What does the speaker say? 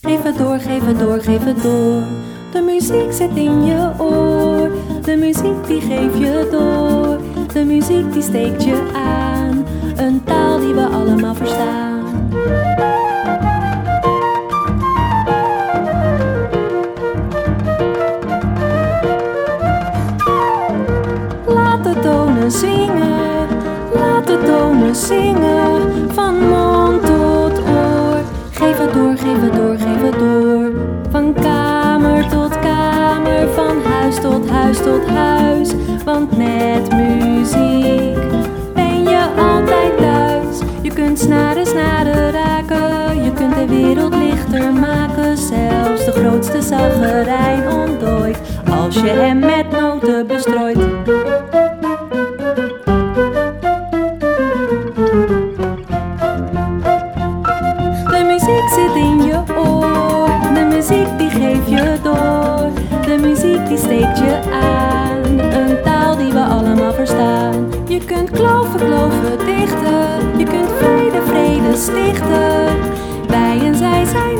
Geef het door, geef het door, geef het door. De muziek zit in je oor. De muziek die geef je door. De muziek die steekt je aan. Een taal die we allemaal verstaan. Laat de tonen zingen. Laat de tonen zingen. Van mond tot oor. Geef het door, geef het door, geef het door. Van kamer tot kamer, van huis tot huis tot huis. Want met muziek ben je altijd thuis. Je kunt snaren, snaren raken. Je kunt de wereld lichter maken. Zelfs de grootste zagerijn ontdooit als je hem met noten bestrooit. De muziek zit in je oor. De muziek die geeft je door. De muziek die steekt je aan. Een taal die we allemaal verstaan. Je kunt kloven, kloven dichten. Je kunt vrede, vrede stichten. Wij en zij zijn